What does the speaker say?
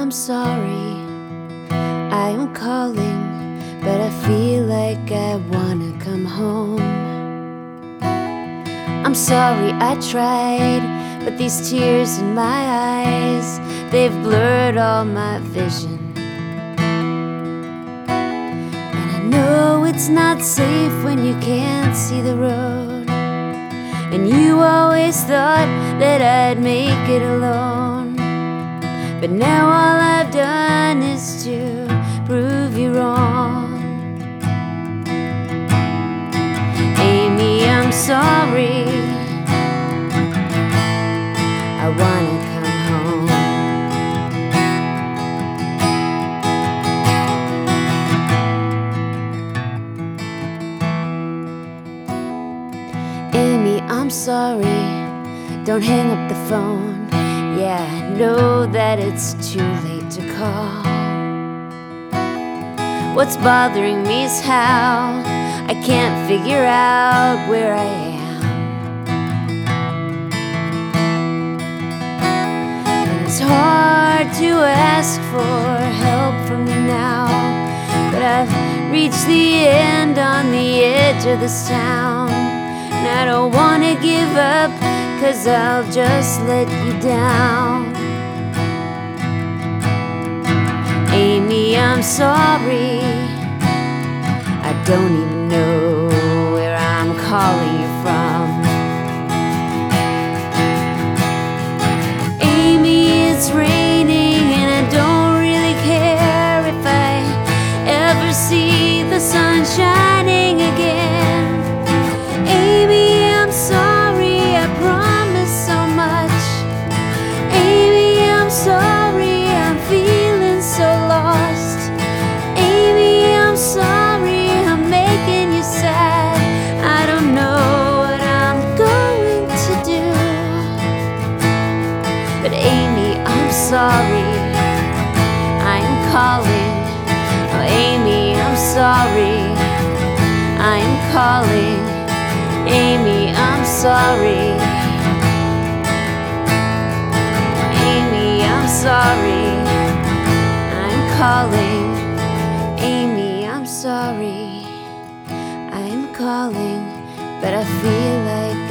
I'm sorry, I am calling, but I feel like I wanna come home. I'm sorry I tried, but these tears in my eyes, they've blurred all my vision. And I know it's not safe when you can't see the road, and you always thought that I'd make it alone. But now all I've done is to prove you wrong. Amy, I'm sorry, I wanna come home. Amy, I'm sorry, don't hang up the phone. Yeah, I know that it's too late to call. What's bothering me is how I can't figure out where I am. And it's hard to ask for help from you now, but I've reached the end on the edge of this town. And I don't wanna give up, 'cause I'll just let you down. Amy, I'm sorry, I don't even know where I'm calling you from. Amy, it's raining and I don't really care if I ever see the sun shining again. Amy, I'm sorry, I promise so much. Amy, I'm sorry, I'm feeling so lost. Amy, I'm sorry, I'm making you sad. I don't know what I'm going to do. But Amy, I'm sorry, I'm calling. Oh, Amy, I'm sorry, I'm calling. Amy, I'm sorry. Amy, I'm sorry, I'm calling. Amy, I'm sorry, I'm calling, but I feel like